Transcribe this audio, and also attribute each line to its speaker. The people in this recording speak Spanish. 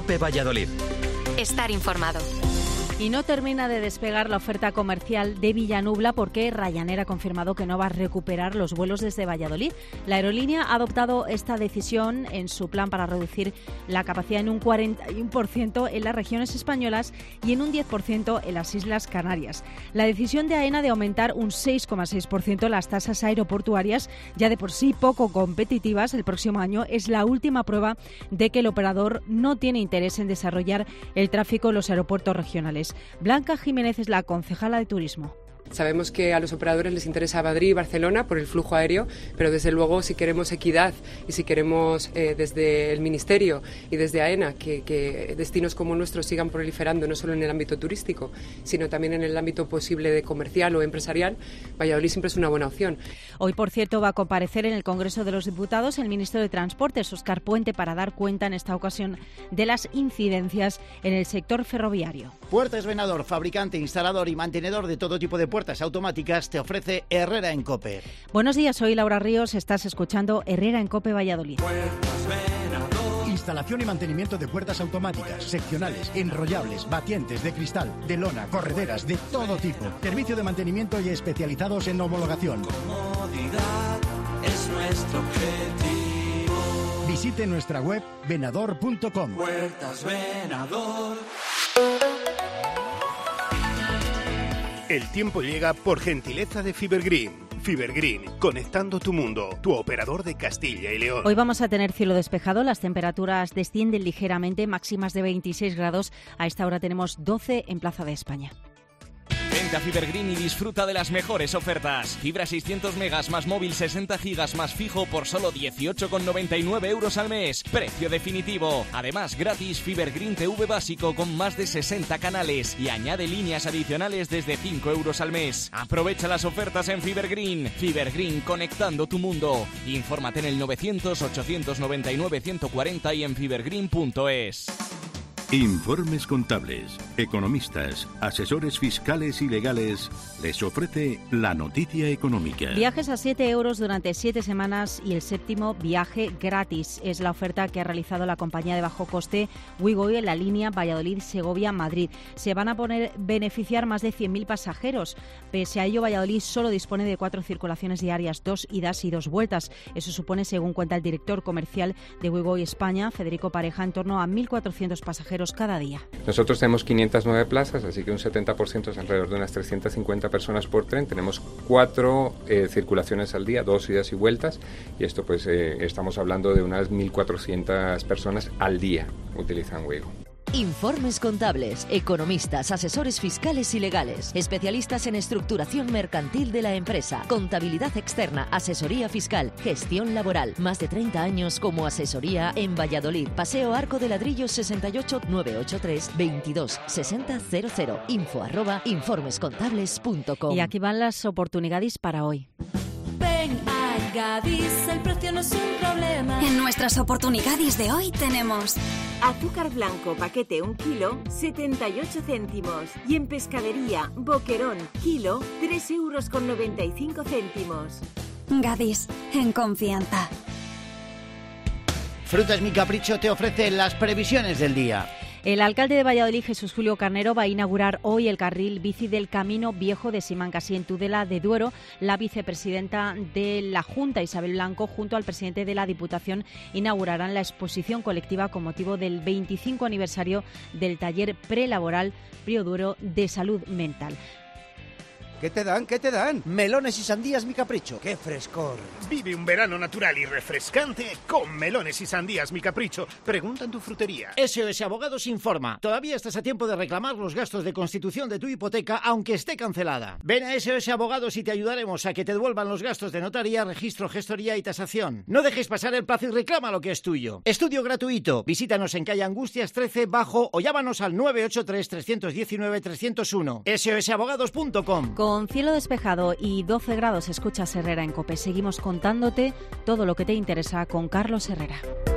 Speaker 1: COPE Valladolid.
Speaker 2: Estar informado.
Speaker 3: Y no termina de despegar la oferta comercial de Villanubla porque Ryanair ha confirmado que no va a recuperar los vuelos desde Valladolid. La aerolínea ha adoptado esta decisión en su plan para reducir la capacidad en un 41% en las regiones españolas y en un 10% en las Islas Canarias. La decisión de AENA de aumentar un 6,6% las tasas aeroportuarias, ya de por sí poco competitivas el próximo año, es la última prueba de que el operador no tiene interés en desarrollar el tráfico en los aeropuertos regionales. Blanca Jiménez es la concejala de Turismo.
Speaker 4: Sabemos que a los operadores les interesa Madrid y Barcelona por el flujo aéreo, pero desde luego si queremos equidad y si queremos desde el Ministerio y desde AENA que destinos como nuestros sigan proliferando no solo en el ámbito turístico, sino también en el ámbito posible de comercial o empresarial, Valladolid siempre es una buena opción.
Speaker 3: Hoy, por cierto, va a comparecer en el Congreso de los Diputados el ministro de Transportes, Óscar Puente, para dar cuenta en esta ocasión de las incidencias en el sector ferroviario.
Speaker 5: Puertas Venador, fabricante, instalador y mantenedor de todo tipo de puertas automáticas, te ofrece Herrera en COPE.
Speaker 3: Buenos días, soy Laura Ríos, estás escuchando Herrera en COPE Valladolid.
Speaker 6: Instalación y mantenimiento de puertas automáticas, seccionales, enrollables, batientes, de cristal, de lona, correderas, de todo tipo. Servicio de mantenimiento y especializados en homologación.
Speaker 7: Comodidad es nuestro objetivo.
Speaker 6: Visite nuestra web venador.com.
Speaker 7: Puertas Venador.
Speaker 8: El tiempo llega por gentileza de Fibergreen. Fibergreen, conectando tu mundo, tu operador de Castilla y León.
Speaker 3: Hoy vamos a tener cielo despejado, las temperaturas descienden ligeramente, máximas de 26 grados. A esta hora tenemos 12 en Plaza de España.
Speaker 9: Vente a Fibergreen y disfruta de las mejores ofertas. Fibra 600 megas más móvil 60 gigas más fijo por solo 18,99 euros al mes. Precio definitivo. Además, gratis Fibergreen TV básico con más de 60 canales y añade líneas adicionales desde 5 euros al mes. Aprovecha las ofertas en Fibergreen. Fibergreen, conectando tu mundo. Infórmate en el 900-899-140 y en fibergreen.es.
Speaker 10: Informes contables, economistas, asesores fiscales y legales les ofrece la noticia económica.
Speaker 3: Viajes a 7 euros durante 7 semanas y el séptimo viaje gratis. Es la oferta que ha realizado la compañía de bajo coste Wigo en la línea Valladolid-Segovia-Madrid. Se van a beneficiar más de 100.000 pasajeros. Pese a ello, Valladolid solo dispone de 4 circulaciones diarias, 2 idas y 2 vueltas. Eso supone, según cuenta el director comercial de Wigo España, Federico Pareja, en torno a 1.400 pasajeros cada día.
Speaker 11: Nosotros tenemos 509 plazas, así que un 70% es alrededor de unas 350 personas por tren. Tenemos 4 circulaciones al día, 2 idas y vueltas, y esto pues estamos hablando de unas 1.400 personas al día utilizan Wigo.
Speaker 12: Informes contables, economistas, asesores fiscales y legales, especialistas en estructuración mercantil de la empresa, contabilidad externa, asesoría fiscal, gestión laboral. Más de 30 años como asesoría en Valladolid. Paseo Arco de Ladrillos 68 983 22 60 00. info@informescontables.com.
Speaker 3: Y aquí van las oportunidades para hoy.
Speaker 13: Ven a Gadis, el precio no es un problema.
Speaker 2: En nuestras oportunidades de hoy tenemos
Speaker 14: azúcar blanco, paquete 1 kilo, 78 céntimos. Y en pescadería, boquerón, kilo, 3,95 euros.
Speaker 2: Gadis, en confianza.
Speaker 5: Frutas Mi Capricho te ofrece las previsiones del día.
Speaker 3: El alcalde de Valladolid, Jesús Julio Carnero, va a inaugurar hoy el carril bici del Camino Viejo de Simancasí en Tudela de Duero. La vicepresidenta de la Junta, Isabel Blanco, junto al presidente de la Diputación, inaugurarán la exposición colectiva con motivo del 25 aniversario del taller prelaboral Río Duero de salud mental.
Speaker 15: ¿Qué te dan? ¿Qué te dan?
Speaker 16: Melones y sandías Mi Capricho.
Speaker 15: ¡Qué frescor!
Speaker 8: Vive un verano natural y refrescante con melones y sandías Mi Capricho. Pregunta en tu frutería.
Speaker 5: SOS Abogados informa. Todavía estás a tiempo de reclamar los gastos de constitución de tu hipoteca, aunque esté cancelada. Ven a SOS Abogados y te ayudaremos a que te devuelvan los gastos de notaría, registro, gestoría y tasación. No dejes pasar el plazo y reclama lo que es tuyo. Estudio gratuito. Visítanos en calle Angustias 13 bajo o llámanos al 983 319 301. sosabogados.com.
Speaker 3: Con cielo despejado y 12 grados escuchas Herrera en COPE. Seguimos contándote todo lo que te interesa con Carlos Herrera.